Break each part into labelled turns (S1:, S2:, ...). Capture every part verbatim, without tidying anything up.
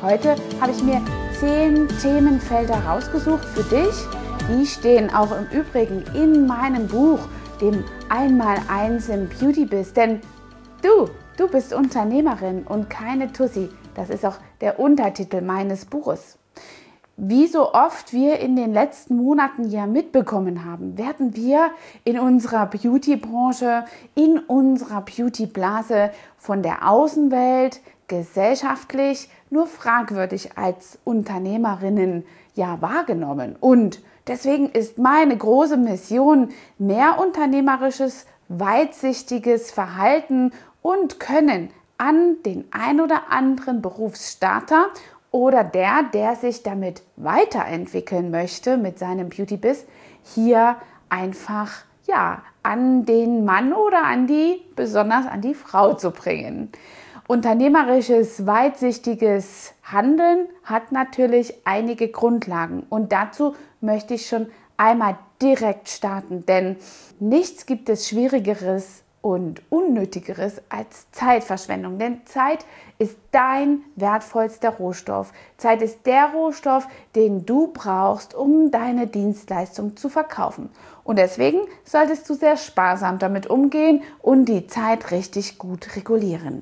S1: Heute habe ich mir zehn Themenfelder rausgesucht für dich. Die stehen auch im Übrigen in meinem Buch, dem Einmaleins im Beauty-Biz. Denn du, du bist Unternehmerin und keine Tussi. Das ist auch der Untertitel meines Buches. Wie so oft wir in den letzten Monaten ja mitbekommen haben, werden wir in unserer Beauty-Branche, in unserer Beauty-Blase von der Außenwelt gesellschaftlich nur fragwürdig als Unternehmerinnen ja wahrgenommen. Und deswegen ist meine große Mission, mehr unternehmerisches, weitsichtiges Verhalten und Können an den ein oder anderen Berufsstarter oder der, der sich damit weiterentwickeln möchte mit seinem Beauty-Biz, hier einfach ja, an den Mann oder an die, besonders an die Frau zu bringen. Unternehmerisches, weitsichtiges Handeln hat natürlich einige Grundlagen und dazu möchte ich schon einmal direkt starten, denn nichts gibt es Schwierigeres und Unnötigeres als Zeitverschwendung, denn Zeit ist dein wertvollster Rohstoff. Zeit ist der Rohstoff, den du brauchst, um deine Dienstleistung zu verkaufen. Und deswegen solltest du sehr sparsam damit umgehen und die Zeit richtig gut regulieren.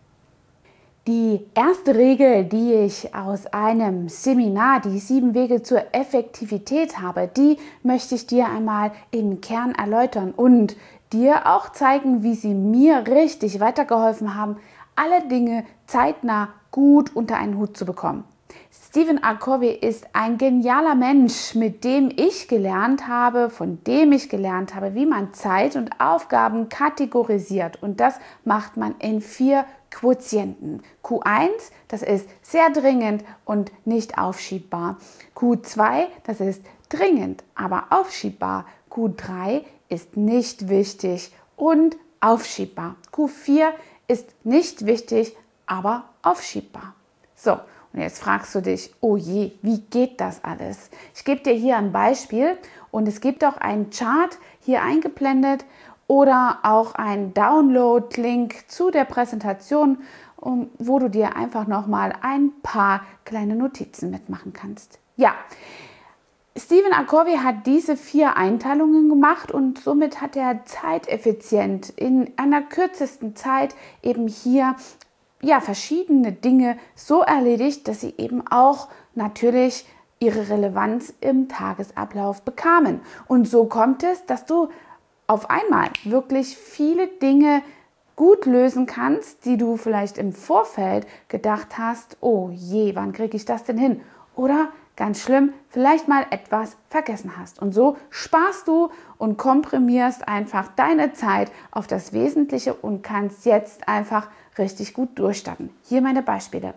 S1: Die erste Regel, die ich aus einem Seminar, die sieben Wege zur Effektivität habe, die möchte ich dir einmal im Kern erläutern und dir auch zeigen, wie sie mir richtig weitergeholfen haben, alle Dinge zeitnah gut unter einen Hut zu bekommen. Stephen R. Covey ist ein genialer Mensch, mit dem ich gelernt habe, von dem ich gelernt habe, wie man Zeit und Aufgaben kategorisiert. Und das macht man in vier Quotienten. Q eins, das ist sehr dringend und nicht aufschiebbar. Q zwei, das ist dringend, aber aufschiebbar. Q drei ist nicht wichtig und aufschiebbar. Q vier ist nicht wichtig, aber aufschiebbar. So, und jetzt fragst du dich, oh je, wie geht das alles? Ich gebe dir hier ein Beispiel und es gibt auch einen Chart hier eingeblendet oder auch einen Download-Link zu der Präsentation, wo du dir einfach nochmal ein paar kleine Notizen mitmachen kannst. Ja, Stephen R. Covey hat diese vier Einteilungen gemacht und somit hat er zeiteffizient in einer kürzesten Zeit eben hier ja, verschiedene Dinge so erledigt, dass sie eben auch natürlich ihre Relevanz im Tagesablauf bekamen. Und so kommt es, dass du auf einmal wirklich viele Dinge gut lösen kannst, die du vielleicht im Vorfeld gedacht hast, oh je, wann kriege ich das denn hin? Oder ganz schlimm, vielleicht mal etwas vergessen hast. Und so sparst du und komprimierst einfach deine Zeit auf das Wesentliche und kannst jetzt einfach richtig gut durchstarten. Hier meine Beispiele.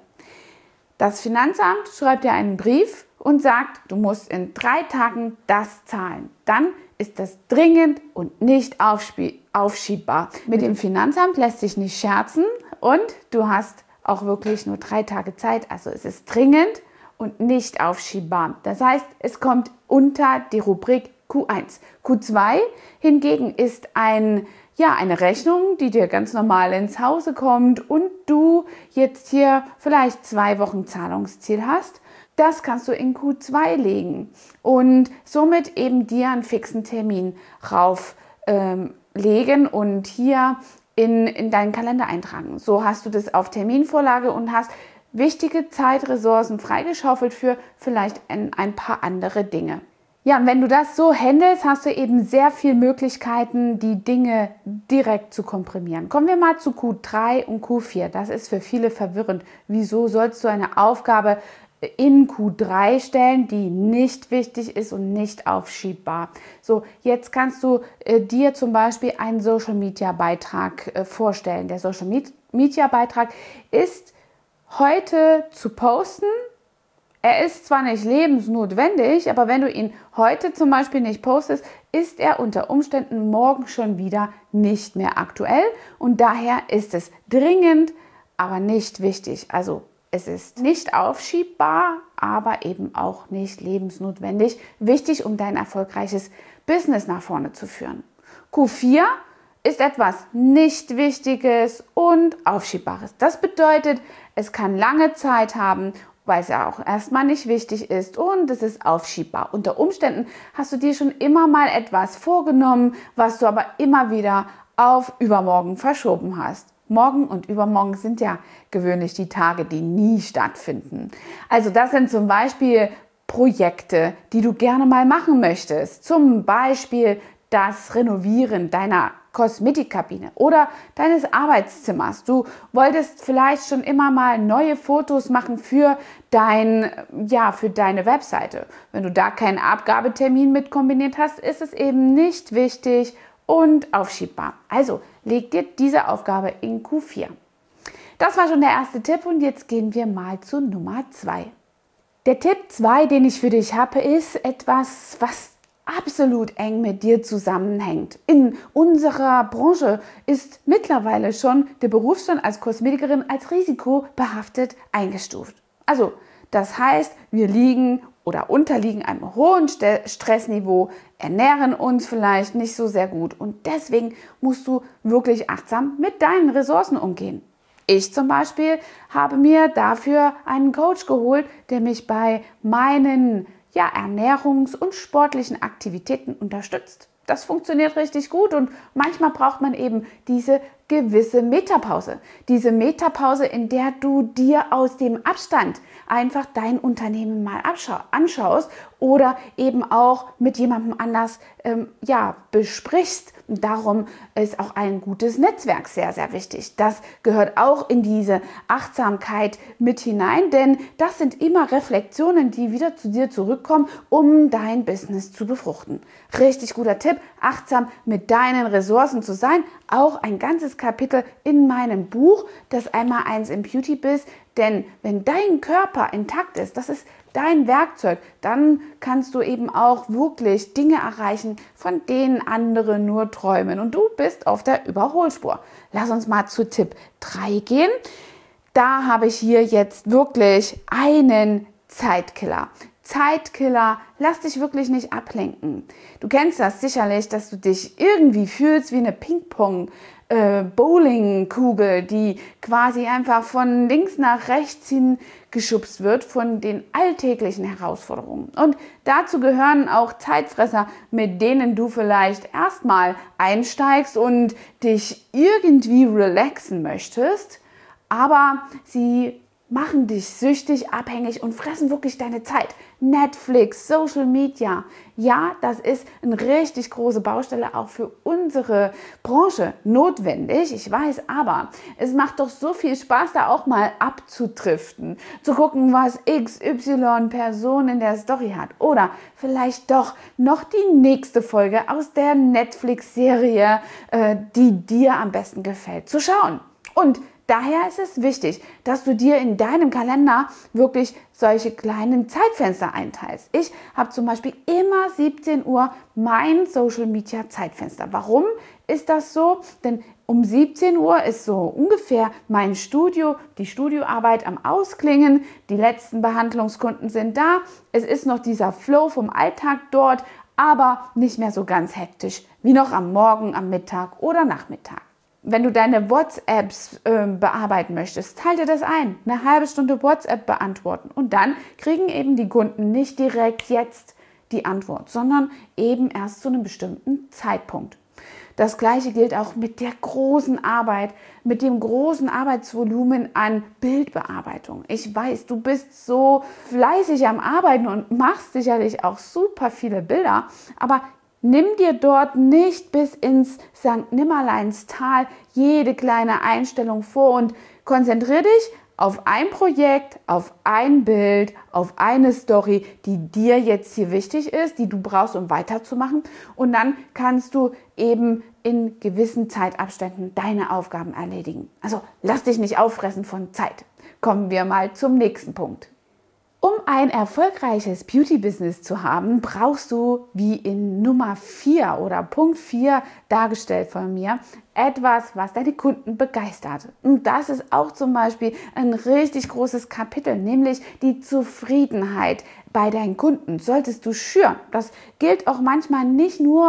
S1: Das Finanzamt schreibt dir einen Brief und sagt, du musst in drei Tagen das zahlen. Dann ist das dringend und nicht aufschiebbar. Mit dem Finanzamt lässt sich nicht scherzen und du hast auch wirklich nur drei Tage Zeit. Also es ist dringend und nicht aufschiebbar. Das heißt, es kommt unter die Rubrik Q eins. Q zwei hingegen ist ein, ja, eine Rechnung, die dir ganz normal ins Hause kommt und du jetzt hier vielleicht zwei Wochen Zahlungsziel hast. Das kannst du in Q zwei legen und somit eben dir einen fixen Termin rauflegen ähm, und hier in, in deinen Kalender eintragen. So hast du das auf Terminvorlage und hast wichtige Zeitressourcen freigeschaufelt für vielleicht ein, ein paar andere Dinge. Ja, und wenn du das so handelst, hast du eben sehr viele Möglichkeiten, die Dinge direkt zu komprimieren. Kommen wir mal zu Q drei und Q vier. Das ist für viele verwirrend. Wieso sollst du eine Aufgabe in Q drei stellen, die nicht wichtig ist und nicht aufschiebbar? So, jetzt kannst du äh, dir zum Beispiel einen Social Media Beitrag äh, vorstellen. Der Social Media Beitrag ist heute zu posten. Er ist zwar nicht lebensnotwendig, aber wenn du ihn heute zum Beispiel nicht postest, ist er unter Umständen morgen schon wieder nicht mehr aktuell und daher ist es dringend, aber nicht wichtig. Also es ist nicht aufschiebbar, aber eben auch nicht lebensnotwendig. Wichtig, um dein erfolgreiches Business nach vorne zu führen. Q vier ist etwas nicht Wichtiges und Aufschiebbares. Das bedeutet, es kann lange Zeit haben, weil es ja auch erstmal nicht wichtig ist und es ist aufschiebbar. Unter Umständen hast du dir schon immer mal etwas vorgenommen, was du aber immer wieder auf übermorgen verschoben hast. Morgen und übermorgen sind ja gewöhnlich die Tage, die nie stattfinden. Also das sind zum Beispiel Projekte, die du gerne mal machen möchtest. Zum Beispiel das Renovieren deiner Kosmetikkabine oder deines Arbeitszimmers. Du wolltest vielleicht schon immer mal neue Fotos machen für, dein, ja, für deine Webseite. Wenn du da keinen Abgabetermin mit kombiniert hast, ist es eben nicht wichtig und aufschiebbar. Also leg dir diese Aufgabe in Q vier. Das war schon der erste Tipp und jetzt gehen wir mal zu Nummer zwei. Der Tipp zwei, den ich für dich habe, ist etwas, was absolut eng mit dir zusammenhängt. In unserer Branche ist mittlerweile schon der Berufsstand als Kosmetikerin als risikobehaftet eingestuft. Also das heißt, wir liegen oder unterliegen einem hohen Stressniveau, ernähren uns vielleicht nicht so sehr gut und deswegen musst du wirklich achtsam mit deinen Ressourcen umgehen. Ich zum Beispiel habe mir dafür einen Coach geholt, der mich bei meinen ja, Ernährungs- und sportlichen Aktivitäten unterstützt. Das funktioniert richtig gut und manchmal braucht man eben diese gewisse Metapause. Diese Metapause, in der du dir aus dem Abstand einfach dein Unternehmen mal anschaust oder eben auch mit jemandem anders ähm, ja, besprichst. Darum ist auch ein gutes Netzwerk sehr, sehr wichtig. Das gehört auch in diese Achtsamkeit mit hinein, denn das sind immer Reflexionen, die wieder zu dir zurückkommen, um dein Business zu befruchten. Richtig guter Tipp, achtsam mit deinen Ressourcen zu sein. Auch ein ganzes Kapitel in meinem Buch, das Einmaleins im Beauty-Biz. Denn wenn dein Körper intakt ist, das ist dein Werkzeug, dann kannst du eben auch wirklich Dinge erreichen, von denen andere nur träumen. Und du bist auf der Überholspur. Lass uns mal zu Tipp drei gehen. Da habe ich hier jetzt wirklich einen Zeitkiller. Zeitkiller, lass dich wirklich nicht ablenken. Du kennst das sicherlich, dass du dich irgendwie fühlst wie eine Ping-Pong äh, Bowlingkugel, die quasi einfach von links nach rechts hin geschubst wird von den alltäglichen Herausforderungen. Und dazu gehören auch Zeitfresser, mit denen du vielleicht erstmal einsteigst und dich irgendwie relaxen möchtest, aber sie machen dich süchtig, abhängig und fressen wirklich deine Zeit. Netflix, Social Media, ja, das ist eine richtig große Baustelle auch für unsere Branche notwendig. Ich weiß, aber es macht doch so viel Spaß, da auch mal abzudriften, zu gucken, was X Y-Person in der Story hat oder vielleicht doch noch die nächste Folge aus der Netflix-Serie, äh, die dir am besten gefällt, zu schauen. Und daher ist es wichtig, dass du dir in deinem Kalender wirklich solche kleinen Zeitfenster einteilst. Ich habe zum Beispiel immer siebzehn Uhr mein Social Media Zeitfenster. Warum ist das so? Denn um siebzehn Uhr ist so ungefähr mein Studio, die Studioarbeit am Ausklingen. Die letzten Behandlungskunden sind da. Es ist noch dieser Flow vom Alltag dort, aber nicht mehr so ganz hektisch wie noch am Morgen, am Mittag oder Nachmittag. Wenn du deine WhatsApps äh, bearbeiten möchtest, teile dir das ein. Eine halbe Stunde WhatsApp beantworten. Und dann kriegen eben die Kunden nicht direkt jetzt die Antwort, sondern eben erst zu einem bestimmten Zeitpunkt. Das Gleiche gilt auch mit der großen Arbeit, mit dem großen Arbeitsvolumen an Bildbearbeitung. Ich weiß, du bist so fleißig am Arbeiten und machst sicherlich auch super viele Bilder, aber nimm dir dort nicht bis ins Sankt Nimmerleinstal jede kleine Einstellung vor und konzentriere dich auf ein Projekt, auf ein Bild, auf eine Story, die dir jetzt hier wichtig ist, die du brauchst, um weiterzumachen. Und dann kannst du eben in gewissen Zeitabständen deine Aufgaben erledigen. Also lass dich nicht auffressen von Zeit. Kommen wir mal zum nächsten Punkt. Um ein erfolgreiches Beauty-Business zu haben, brauchst du, wie in Nummer vier oder Punkt vier dargestellt von mir, etwas, was deine Kunden begeistert. Und das ist auch zum Beispiel ein richtig großes Kapitel, nämlich die Zufriedenheit bei deinen Kunden. Solltest du schüren. Das gilt auch manchmal nicht nur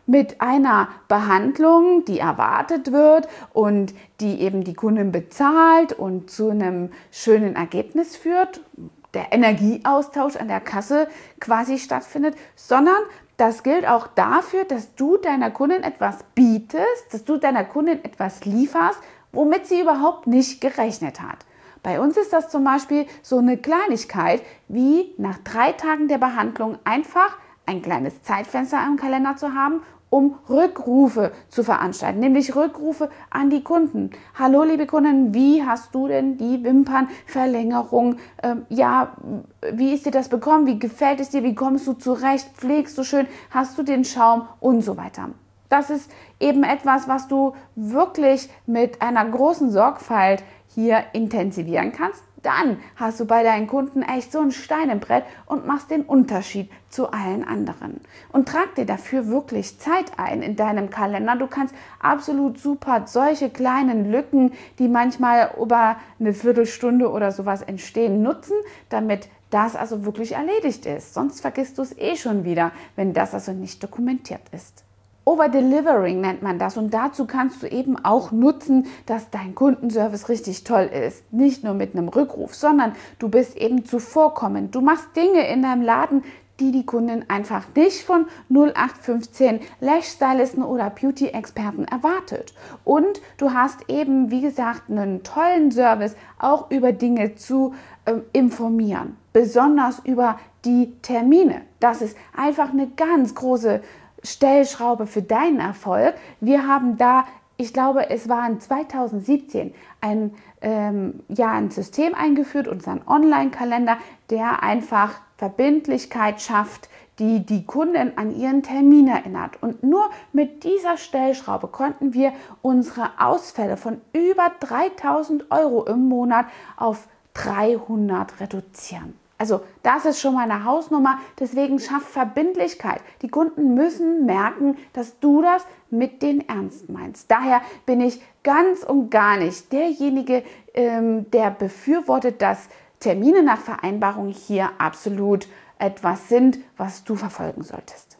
S1: mit einer Behandlung, die erwartet wird und die eben die Kundin bezahlt und zu einem schönen Ergebnis führt, der Energieaustausch an der Kasse quasi stattfindet, sondern das gilt auch dafür, dass du deiner Kundin etwas bietest, dass du deiner Kundin etwas lieferst, womit sie überhaupt nicht gerechnet hat. Bei uns ist das zum Beispiel so eine Kleinigkeit, wie nach drei Tagen der Behandlung einfach ein kleines Zeitfenster im Kalender zu haben, um Rückrufe zu veranstalten, nämlich Rückrufe an die Kunden. Hallo liebe Kunden, wie hast du denn die Wimpernverlängerung? Ähm, ja, wie ist dir das bekommen? Wie gefällt es dir? Wie kommst du zurecht? Pflegst du schön? Hast du den Schaum? Und so weiter. Das ist eben etwas, was du wirklich mit einer großen Sorgfalt hier intensivieren kannst. Dann hast du bei deinen Kunden echt so ein Stein im Brett und machst den Unterschied zu allen anderen. Und trag dir dafür wirklich Zeit ein in deinem Kalender. Du kannst absolut super solche kleinen Lücken, die manchmal über eine Viertelstunde oder sowas entstehen, nutzen, damit das also wirklich erledigt ist. Sonst vergisst du es eh schon wieder, wenn das also nicht dokumentiert ist. Overdelivering nennt man das und dazu kannst du eben auch nutzen, dass dein Kundenservice richtig toll ist. Nicht nur mit einem Rückruf, sondern du bist eben zuvorkommend. Du machst Dinge in deinem Laden, die die Kundin einfach nicht von null acht fünfzehn Lash-Stylisten oder Beauty-Experten erwartet. Und du hast eben, wie gesagt, einen tollen Service, auch über Dinge zu äh, informieren. Besonders über die Termine. Das ist einfach eine ganz große Stellschraube für deinen Erfolg. Wir haben da, ich glaube, es war in zweitausendsiebzehn, ein, ähm, ja, ein System eingeführt, unseren Online-Kalender, der einfach Verbindlichkeit schafft, die die Kunden an ihren Termin erinnert. Und nur mit dieser Stellschraube konnten wir unsere Ausfälle von über dreitausend Euro im Monat auf dreihundert reduzieren. Also das ist schon mal eine Hausnummer, deswegen schaff Verbindlichkeit. Die Kunden müssen merken, dass du das mit denen ernst meinst. Daher bin ich ganz und gar nicht derjenige, ähm, der befürwortet, dass Termine nach Vereinbarung hier absolut etwas sind, was du verfolgen solltest.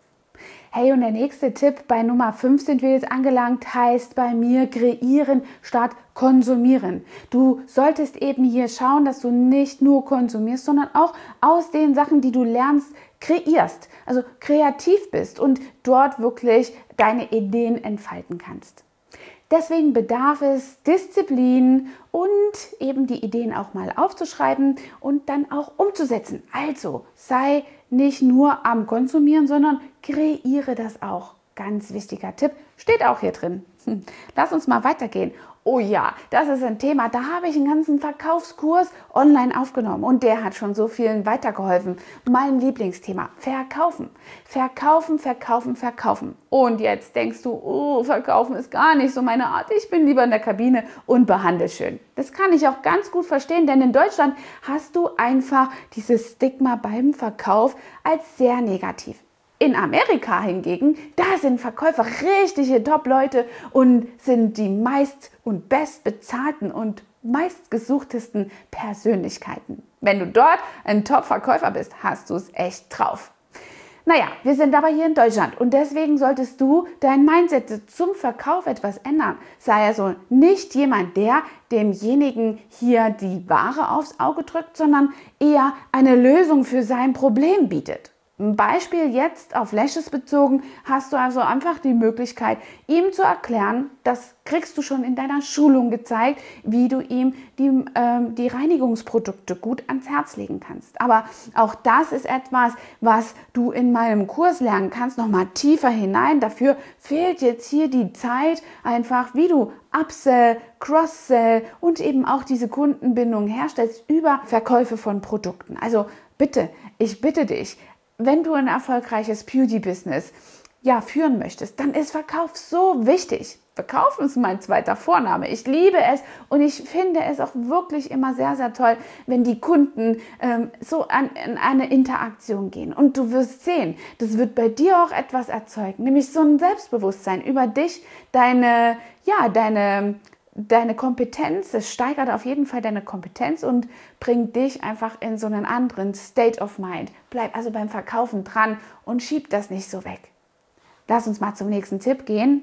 S1: Hey, und der nächste Tipp, bei Nummer fünf sind wir jetzt angelangt, heißt bei mir kreieren statt konsumieren. Du solltest eben hier schauen, dass du nicht nur konsumierst, sondern auch aus den Sachen, die du lernst, kreierst. Also kreativ bist und dort wirklich deine Ideen entfalten kannst. Deswegen bedarf es Disziplin und eben die Ideen auch mal aufzuschreiben und dann auch umzusetzen. Also sei nicht nur am Konsumieren, sondern kreiere das auch. Ganz wichtiger Tipp, steht auch hier drin. Hm. Lass uns mal weitergehen. Oh ja, das ist ein Thema, da habe ich einen ganzen Verkaufskurs online aufgenommen und der hat schon so vielen weitergeholfen. Mein Lieblingsthema, Verkaufen. Verkaufen, verkaufen, verkaufen. Und jetzt denkst du, oh, Verkaufen ist gar nicht so meine Art. Ich bin lieber in der Kabine und behandle schön. Das kann ich auch ganz gut verstehen, denn in Deutschland hast du einfach dieses Stigma beim Verkauf als sehr negativ. In Amerika hingegen, da sind Verkäufer richtige Top-Leute und sind die meist und bestbezahlten und meistgesuchtesten Persönlichkeiten. Wenn du dort ein Top-Verkäufer bist, hast du es echt drauf. Naja, wir sind aber hier in Deutschland und deswegen solltest du dein Mindset zum Verkauf etwas ändern. Sei also nicht jemand, der demjenigen hier die Ware aufs Auge drückt, sondern eher eine Lösung für sein Problem bietet. Ein Beispiel jetzt auf Lashes bezogen, hast du also einfach die Möglichkeit, ihm zu erklären, das kriegst du schon in deiner Schulung gezeigt, wie du ihm die, ähm, die Reinigungsprodukte gut ans Herz legen kannst. Aber auch das ist etwas, was du in meinem Kurs lernen kannst, nochmal tiefer hinein. Dafür fehlt jetzt hier die Zeit, einfach wie du Upsell, Cross-Sell und eben auch diese Kundenbindung herstellst über Verkäufe von Produkten. Also bitte, ich bitte dich, wenn du ein erfolgreiches Beauty-Business ja, führen möchtest, dann ist Verkauf so wichtig. Verkaufen ist mein zweiter Vorname. Ich liebe es und ich finde es auch wirklich immer sehr, sehr toll, wenn die Kunden ähm, so an, in eine Interaktion gehen. Und du wirst sehen, das wird bei dir auch etwas erzeugen, nämlich so ein Selbstbewusstsein über dich, deine, ja, deine Deine Kompetenz, es steigert auf jeden Fall deine Kompetenz und bringt dich einfach in so einen anderen State of Mind. Bleib also beim Verkaufen dran und schieb das nicht so weg. lass uns mal zum nächsten Tipp gehen.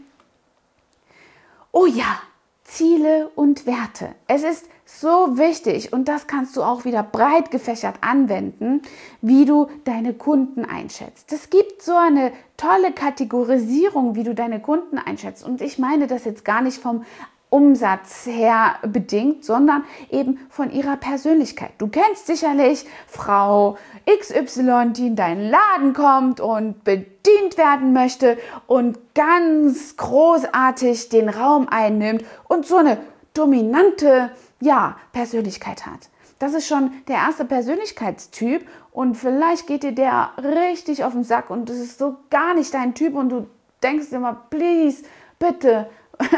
S1: Oh ja, Ziele und Werte. Es ist so wichtig und das kannst du auch wieder breit gefächert anwenden, wie du deine Kunden einschätzt. Es gibt so eine tolle Kategorisierung, wie du deine Kunden einschätzt. Und ich meine das jetzt gar nicht vom Umsatz her bedingt, sondern eben von ihrer Persönlichkeit. Du kennst sicherlich Frau X Y, die in deinen Laden kommt und bedient werden möchte und ganz großartig den Raum einnimmt und so eine dominante, ja, Persönlichkeit hat. Das ist schon der erste Persönlichkeitstyp und vielleicht geht dir der richtig auf den Sack und das ist so gar nicht dein Typ und du denkst immer, please, bitte,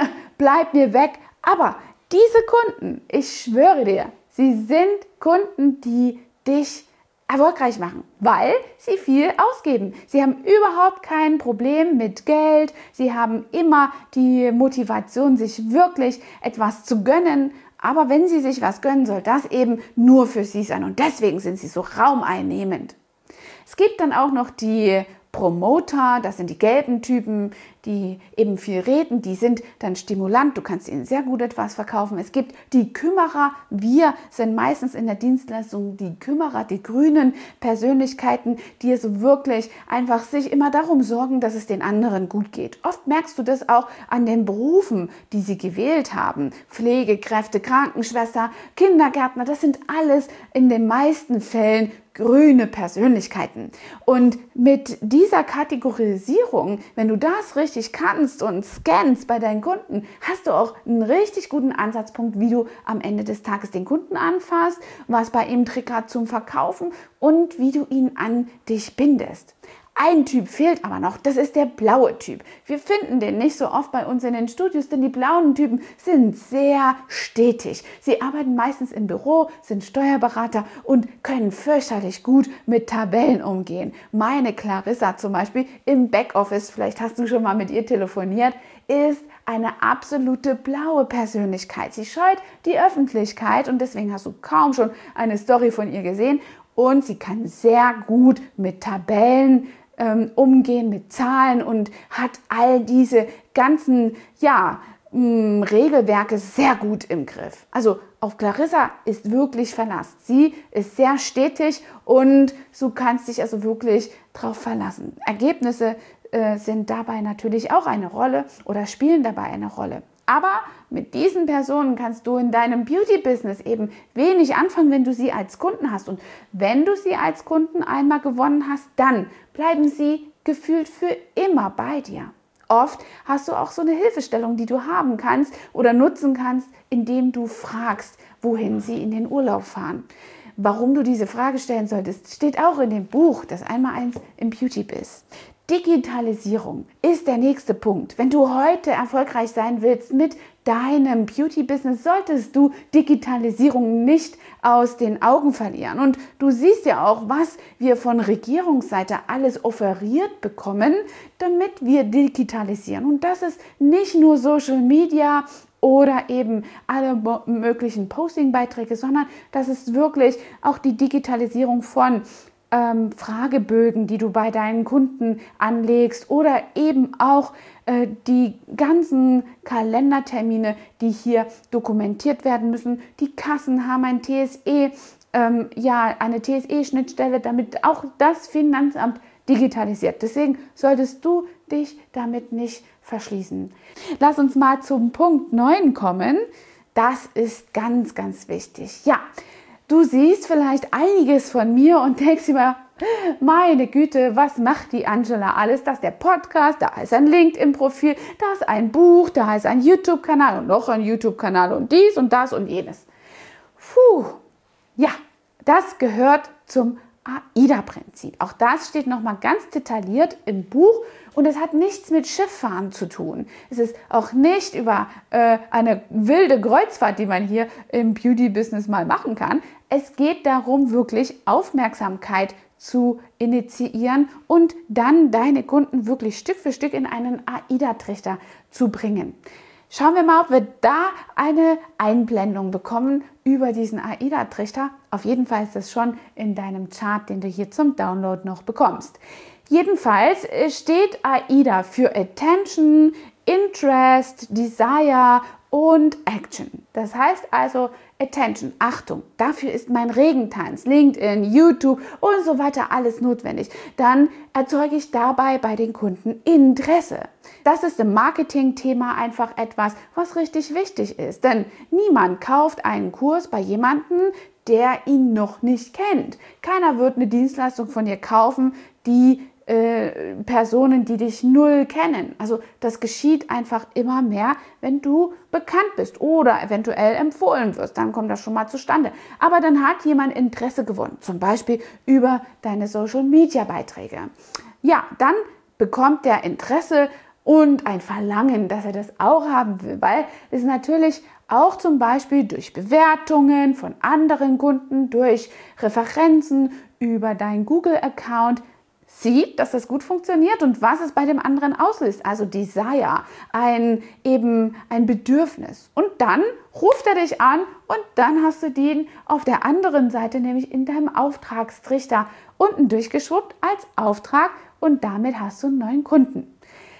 S1: bleib mir weg. Aber diese Kunden, ich schwöre dir, sie sind Kunden, die dich erfolgreich machen, weil sie viel ausgeben. Sie haben überhaupt kein Problem mit Geld. Sie haben immer die Motivation, sich wirklich etwas zu gönnen. Aber wenn sie sich was gönnen, soll das eben nur für sie sein. Und deswegen sind sie so raumeinnehmend. Es gibt dann auch noch die Promoter, das sind die gelben Typen, die eben viel reden, die sind dann stimulant, du kannst ihnen sehr gut etwas verkaufen. Es gibt die Kümmerer, wir sind meistens in der Dienstleistung die Kümmerer, die grünen Persönlichkeiten, die so wirklich einfach sich immer darum sorgen, dass es den anderen gut geht. Oft merkst du das auch an den Berufen, die sie gewählt haben. Pflegekräfte, Krankenschwester, Kindergärtner, das sind alles in den meisten Fällen grüne Persönlichkeiten. Und mit dieser Kategorisierung, wenn du das richtig kannst und scannst bei deinen Kunden, hast du auch einen richtig guten Ansatzpunkt, wie du am Ende des Tages den Kunden anfasst, was bei ihm triggert zum Verkaufen und wie du ihn an dich bindest. Ein Typ fehlt aber noch, das ist der blaue Typ. Wir finden den nicht so oft bei uns in den Studios, denn die blauen Typen sind sehr stetig. Sie arbeiten meistens im Büro, sind Steuerberater und können fürchterlich gut mit Tabellen umgehen. Meine Clarissa zum Beispiel im Backoffice, vielleicht hast du schon mal mit ihr telefoniert, ist eine absolute blaue Persönlichkeit. Sie scheut die Öffentlichkeit und deswegen hast du kaum schon eine Story von ihr gesehen. Und sie kann sehr gut mit Tabellen ähm, umgehen, mit Zahlen und hat all diese ganzen ja, mh, Regelwerke sehr gut im Griff. Also auf Clarissa ist wirklich Verlass. Sie ist sehr stetig und du kannst dich also wirklich drauf verlassen. Ergebnisse äh, sind dabei natürlich auch eine Rolle oder spielen dabei eine Rolle. Aber mit diesen Personen kannst du in deinem Beauty-Business eben wenig anfangen, wenn du sie als Kunden hast. Und wenn du sie als Kunden einmal gewonnen hast, dann bleiben sie gefühlt für immer bei dir. Oft hast du auch so eine Hilfestellung, die du haben kannst oder nutzen kannst, indem du fragst, wohin sie in den Urlaub fahren. Warum du diese Frage stellen solltest, steht auch in dem Buch, das Einmaleins im Beauty-Biz. Digitalisierung ist der nächste Punkt. Wenn du heute erfolgreich sein willst mit deinem Beauty-Business, solltest du Digitalisierung nicht aus den Augen verlieren. Und du siehst ja auch, was wir von Regierungsseite alles offeriert bekommen, damit wir digitalisieren. Und das ist nicht nur Social Media oder eben alle möglichen Posting-Beiträge, sondern das ist wirklich auch die Digitalisierung von Ähm, Fragebögen, die du bei deinen Kunden anlegst oder eben auch äh, die ganzen Kalendertermine, die hier dokumentiert werden müssen. Die Kassen haben ein T S E, ähm, ja, eine T S E-Schnittstelle, damit auch das Finanzamt digitalisiert. Deswegen solltest du dich damit nicht verschließen. Lass uns mal zum Punkt neun kommen. Das ist ganz, ganz wichtig. Ja, du siehst vielleicht einiges von mir und denkst immer, meine Güte, was macht die Angela alles? Da ist der Podcast, da ist ein LinkedIn-Profil, da ist ein Buch, da ist ein YouTube-Kanal und noch ein YouTube-Kanal und dies und das und jenes. Puh, ja, das gehört zum AIDA-Prinzip. Auch das steht nochmal ganz detailliert im Buch und es hat nichts mit Schifffahren zu tun. Es ist auch nicht über äh, eine wilde Kreuzfahrt, die man hier im Beauty-Business mal machen kann. Es geht darum, wirklich Aufmerksamkeit zu initiieren und dann deine Kunden wirklich Stück für Stück in einen AIDA-Trichter zu bringen. Schauen wir mal, ob wir da eine Einblendung bekommen über diesen AIDA-Trichter. Auf jeden Fall ist das schon in deinem Chart, den du hier zum Download noch bekommst. Jedenfalls steht AIDA für Attention, Interest, Desire und Action. Das heißt also Attention, Achtung, dafür ist mein Regentanz, LinkedIn, YouTube und so weiter alles notwendig. Dann erzeuge ich dabei bei den Kunden Interesse. Das ist im Marketing-Thema einfach etwas, was richtig wichtig ist. Denn niemand kauft einen Kurs bei jemandem, der ihn noch nicht kennt. Keiner wird eine Dienstleistung von dir kaufen, die Äh, Personen, die dich null kennen. Also das geschieht einfach immer mehr, wenn du bekannt bist oder eventuell empfohlen wirst. Dann kommt das schon mal zustande. Aber dann hat jemand Interesse gewonnen, zum Beispiel über deine Social-Media-Beiträge. Ja, dann bekommt der Interesse und ein Verlangen, dass er das auch haben will, weil es natürlich auch zum Beispiel durch Bewertungen von anderen Kunden, durch Referenzen über deinen Google-Account sieht, dass das gut funktioniert und was es bei dem anderen auslöst. Also Desire, ein, eben ein Bedürfnis. Und dann ruft er dich an und dann hast du den auf der anderen Seite, nämlich in deinem Auftragstrichter, unten durchgeschwuppt als Auftrag und damit hast du einen neuen Kunden.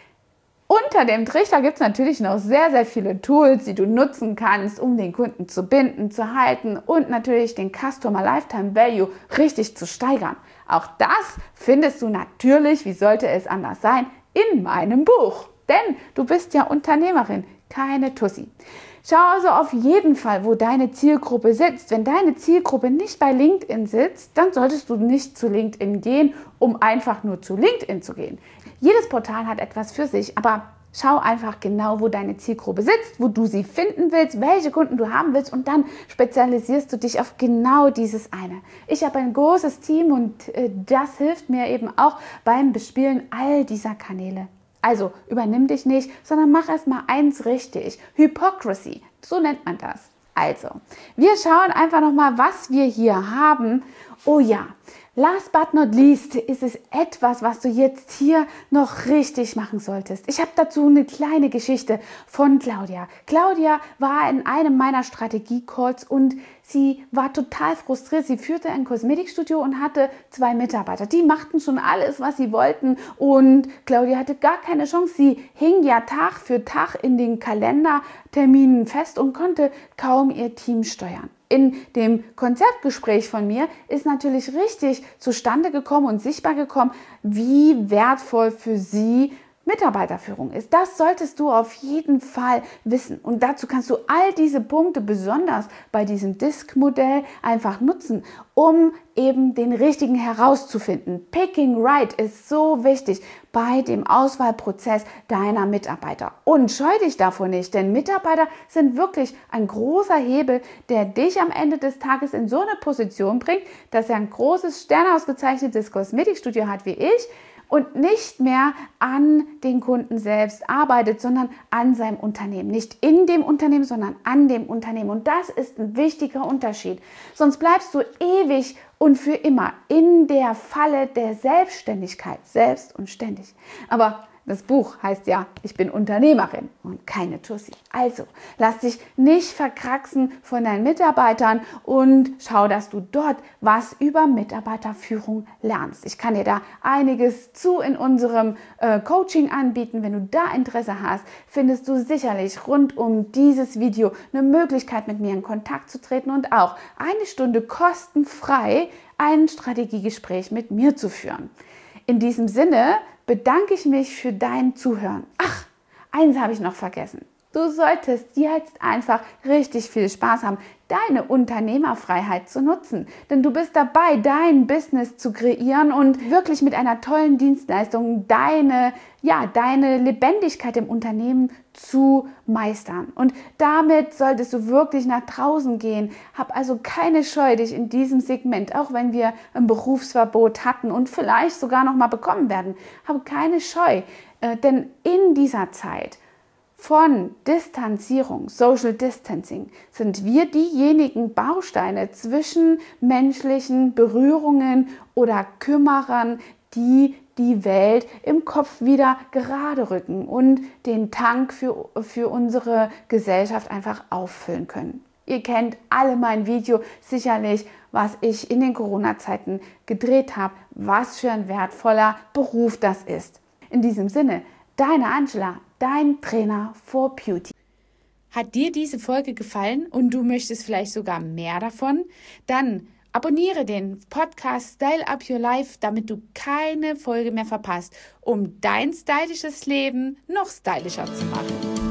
S1: Unter dem Trichter gibt es natürlich noch sehr, sehr viele Tools, die du nutzen kannst, um den Kunden zu binden, zu halten und natürlich den Customer Lifetime Value richtig zu steigern. Auch das findest du natürlich, wie sollte es anders sein, in meinem Buch. Denn du bist ja Unternehmerin, keine Tussi. Schau also auf jeden Fall, wo deine Zielgruppe sitzt. Wenn deine Zielgruppe nicht bei LinkedIn sitzt, dann solltest du nicht zu LinkedIn gehen, um einfach nur zu LinkedIn zu gehen. Jedes Portal hat etwas für sich, aber schau einfach genau, wo deine Zielgruppe sitzt, wo du sie finden willst, welche Kunden du haben willst und dann spezialisierst du dich auf genau dieses eine. Ich habe ein großes Team und äh, das hilft mir eben auch beim Bespielen all dieser Kanäle. Also übernimm dich nicht, sondern mach erst mal eins richtig. Hypocrisy, so nennt man das. Also, wir schauen einfach noch mal, was wir hier haben. Oh ja, last but not least ist es etwas, was du jetzt hier noch richtig machen solltest. Ich habe dazu eine kleine Geschichte von Claudia. Claudia war in einem meiner Strategie-Calls und sie war total frustriert. Sie führte ein Kosmetikstudio und hatte zwei Mitarbeiter. Die machten schon alles, was sie wollten und Claudia hatte gar keine Chance. Sie hing ja Tag für Tag in den Kalenderterminen fest und konnte kaum ihr Team steuern. In dem Konzeptgespräch von mir ist natürlich richtig zustande gekommen und sichtbar gekommen, wie wertvoll für sie Mitarbeiterführung ist. Das solltest du auf jeden Fall wissen. Und dazu kannst du all diese Punkte besonders bei diesem D I S C-Modell einfach nutzen, um eben den richtigen herauszufinden. Picking right ist so wichtig bei dem Auswahlprozess deiner Mitarbeiter. Und scheu dich davor nicht, denn Mitarbeiter sind wirklich ein großer Hebel, der dich am Ende des Tages in so eine Position bringt, dass er ein großes, sternausgezeichnetes Kosmetikstudio hat wie ich, und nicht mehr an den Kunden selbst arbeitet, sondern an seinem Unternehmen. Nicht in dem Unternehmen, sondern an dem Unternehmen. Und das ist ein wichtiger Unterschied. Sonst bleibst du ewig und für immer in der Falle der Selbstständigkeit, selbst und ständig. Aber das Buch heißt ja, ich bin Unternehmerin und keine Tussi. Also, lass dich nicht verkraxen von deinen Mitarbeitern und schau, dass du dort was über Mitarbeiterführung lernst. Ich kann dir da einiges zu in unserem äh, Coaching anbieten. Wenn du da Interesse hast, findest du sicherlich rund um dieses Video eine Möglichkeit, mit mir in Kontakt zu treten und auch eine Stunde kostenfrei ein Strategiegespräch mit mir zu führen. In diesem Sinne bedanke ich mich für dein Zuhören. Ach, eins habe ich noch vergessen. Du solltest jetzt einfach richtig viel Spaß haben, deine Unternehmerfreiheit zu nutzen. Denn du bist dabei, dein Business zu kreieren und wirklich mit einer tollen Dienstleistung deine, ja, deine Lebendigkeit im Unternehmen zu meistern. Und damit solltest du wirklich nach draußen gehen. Hab also keine Scheu, dich in diesem Segment, auch wenn wir ein Berufsverbot hatten und vielleicht sogar noch mal bekommen werden, hab keine Scheu. Äh, denn in dieser Zeit von Distanzierung, Social Distancing, sind wir diejenigen Bausteine zwischen menschlichen Berührungen oder Kümmerern, die die Welt im Kopf wieder gerade rücken und den Tank für, für unsere Gesellschaft einfach auffüllen können. Ihr kennt alle mein Video sicherlich, was ich in den Corona-Zeiten gedreht habe, was für ein wertvoller Beruf das ist. In diesem Sinne, deine Angela, dein Trainer for Beauty. Hat dir diese Folge gefallen und du möchtest vielleicht sogar mehr davon? Dann abonniere den Podcast Style Up Your Life, damit du keine Folge mehr verpasst, um dein stylisches Leben noch stylischer zu machen.